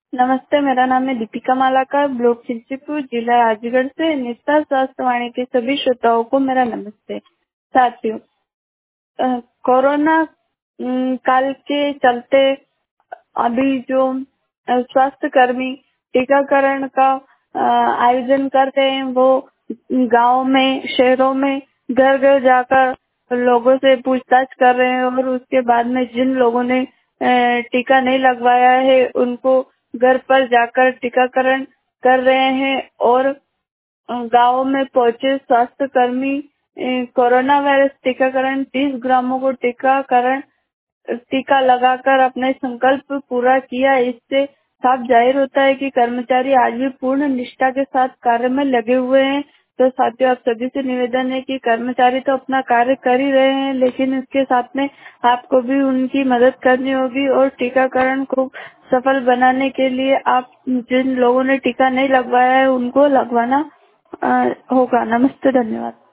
नमस्ते, मेरा नाम है दीपिका मालाकार, ब्लॉक चिंचीपुर, जिला राजगढ़ से। निष्ठा स्वास्थ्य वाणी के सभी श्रोताओं को मेरा नमस्ते। साथियों, कोरोना काल के चलते अभी जो स्वास्थ्य कर्मी टीकाकरण का आयोजन कर रहे हैं, वो गांव में, शहरों में घर घर जाकर लोगों से पूछताछ कर रहे हैं और उसके बाद में जिन लोगों ने टीका नहीं लगवाया है उनको घर पर जाकर टीकाकरण कर रहे हैं। और गाँव में पहुंचे स्वास्थ्य कर्मी कोरोना वायरस टीकाकरण 30 ग्रामों को टीका लगाकर अपने संकल्प पूरा किया। इससे साफ जाहिर होता है कि कर्मचारी आज भी पूर्ण निष्ठा के साथ कार्य में लगे हुए हैं। तो साथियों, आप सभी से निवेदन है कि कर्मचारी तो अपना कार्य कर ही रहे हैं, लेकिन इसके साथ में आपको भी उनकी मदद करनी होगी और टीकाकरण को सफल बनाने के लिए आप जिन लोगों ने टीका नहीं लगवाया है उनको लगवाना होगा। नमस्ते, धन्यवाद।